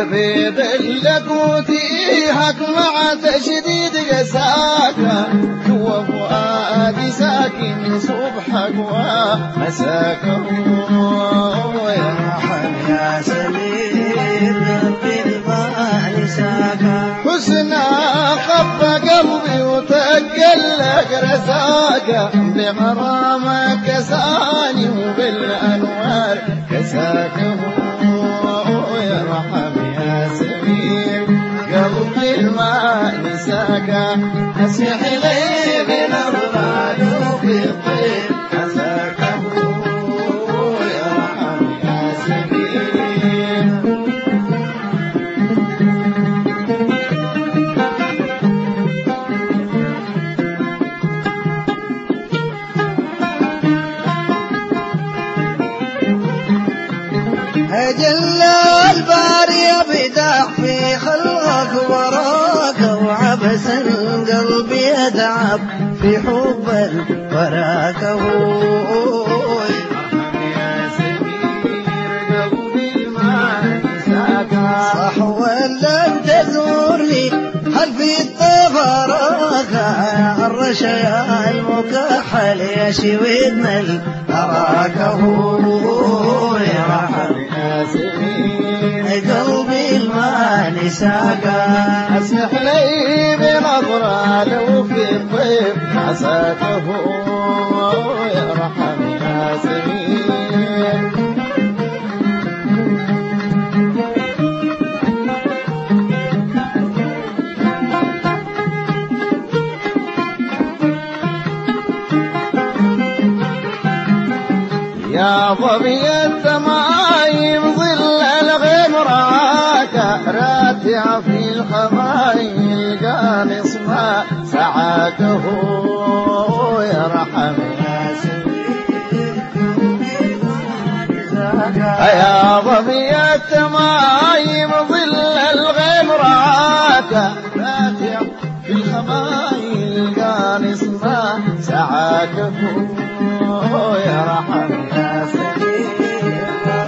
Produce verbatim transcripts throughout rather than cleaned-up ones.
بيض اللقوتيهك مع تشديد قساك جوا فؤادي ساكن صبحك ومساك ويرحم يا سمير بالمال ساك حسنا خف قلبي وتقلق رساك بغرامك كساني وبالأنوار كساك ويرحم يا سمير قلبي الماء نساك أسمح لي بنظرة في الطيب عساك ويرحم يا سمير أجل الباري بدع في خلقك وراك وعبس القلب يتعب في حب وراك يا سمير قلبي ما نساك صح ولا تزورني هل في الطفراك الرشا المكحل يشويدنا الأراك يرحم يا سمير قلبي ما نساك اسمح لي بنظرة لو في الطيب عساك يرحم يا سمير يا ظبي التمايم ظل الغيم راك راتع في الخمايل قانص ما سعاكه يرحم يا سمير يا ظبي التمايم ظل الغيم راك راتع في الخمايل قانص ما سعاكه يرحم يا سمير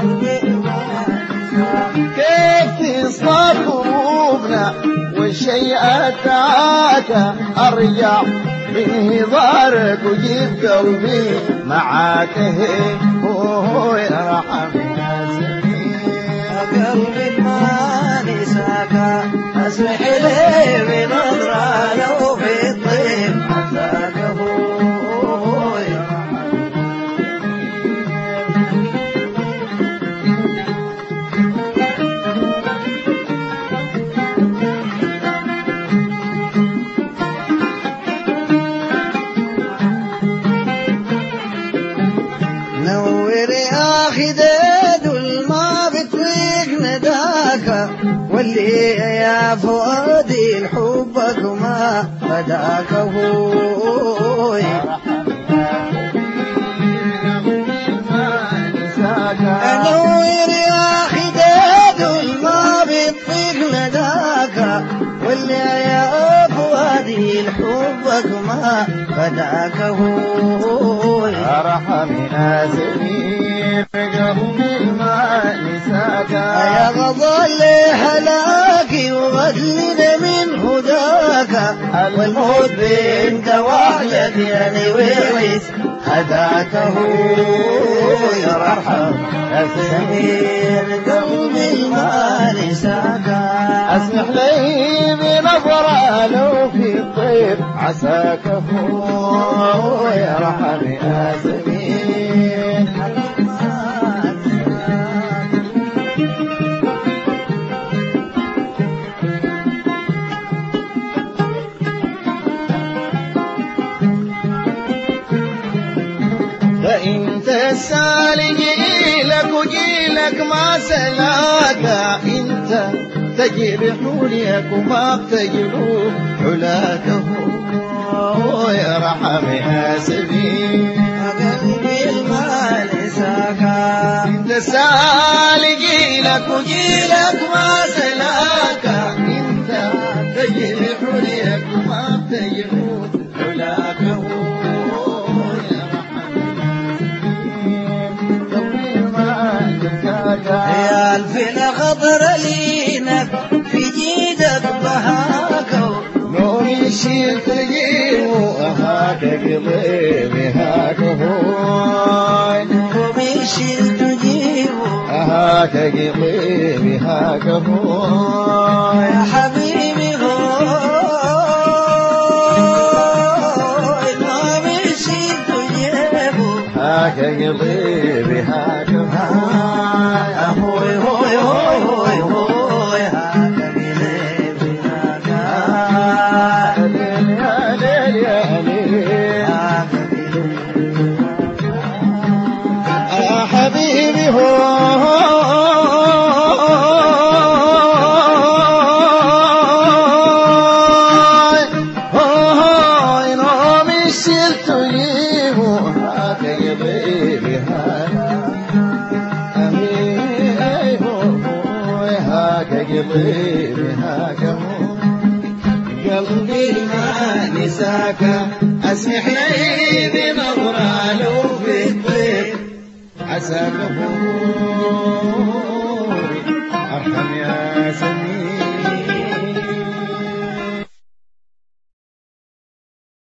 كيف تصطاد قلوبنا والشيء أتاك أرجع من هضارك وجيب قلبي معاك هو يرحم يا سمير قلبي ما نساك اسمح لي بنظرة لو في الطيب عساك نور يا أخي ديد الما بتطيق نداك واللي يا فؤادي الحبك ما فداك هو نور يا أخي ديد الما بتطيق نداك واللي يا فؤادي الحبك ما فداك هو ارحم يا سمير قلبي ما نساك يا غضل هلاكي وغدلنا من هداك والموت بنت وحدك يعني ويس هداك يرحم يا سمير قلبي ما نساك اسمح لي بنظرة لو في الطيب عساك هو يرحم يا سمير فإنت السالي جيلك وجيلك ما سلاك انت تجري حوليك وما بتجروا حلاك هو يرحم يا سمير قلبي ما نساك انت سالي جيلك وجيلك ما سلاك انت تجري حوليك وما بتجروا حلاك يا الفنا خضر لينا يشيل تجيبه هاك قلبي هاك هوي قلوب يشيل تجيبه هاك قلبي هاك هوي يا حبيبي هوي قلوب يشيل تجيبه هاك قلبي هاك هوي هوي هوي هوي هوي هوي هاك قلبي هاك ليل يا ليل يا ليل هاك يا حبيبي هوي هوي نوم يشيل تجيبه هاك قلبي هاك قلبي هاك قلبي ما نساك اسمح لي بنظرة لو في الطيب عساك ارحم يا سمير